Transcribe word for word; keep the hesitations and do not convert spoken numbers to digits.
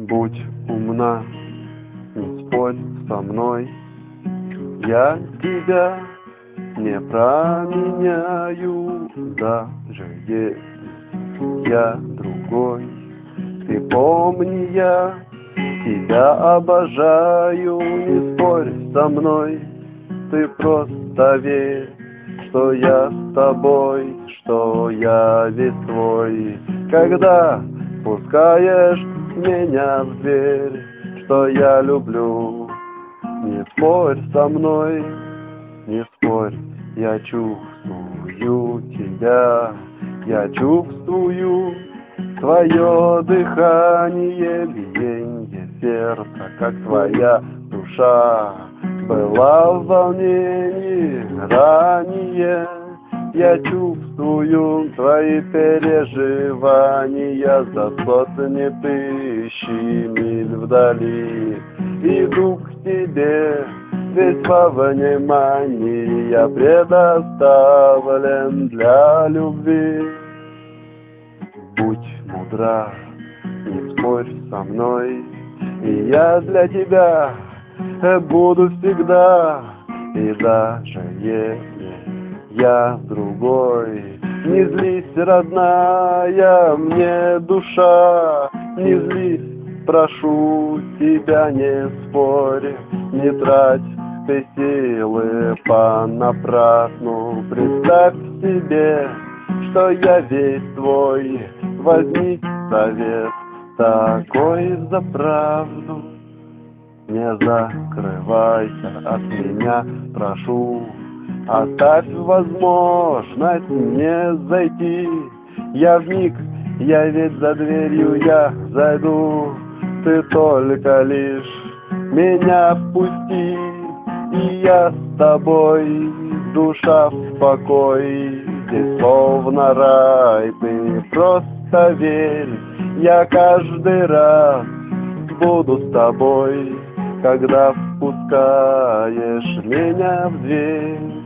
Будь умна, не спорь со мной, я тебя не променяю, даже если я другой. Ты помни, я тебя обожаю, не спорь со мной, ты просто верь, что я с тобой, что я весь твой. Когда пускаешь меня в дверь, что я люблю, не спорь со мной, не спорь, я чувствую тебя, я чувствую твое дыхание, биение сердца, как твоя душа была в волнении ранее. Я чувствую твои переживания за сотни тысячи миль вдали. Иду к тебе весь во внимании, я предоставлен для любви. Будь мудра, не спорь со мной, и я для тебя буду всегда. И даже если я другой, не злись, родная мне душа, не злись, прошу тебя, не спорь, не трать ты силы понапрасну. Представь себе, что я весь твой, возьми совет такой за правду. Не закрывайся от меня, прошу, оставь возможность мне зайти. Я вник, я ведь за дверью я зайду, ты только лишь меня впусти, и я с тобой, душа в покой. Здесь словно рай, ты просто верь, я каждый раз буду с тобой, когда впускаешь меня в дверь.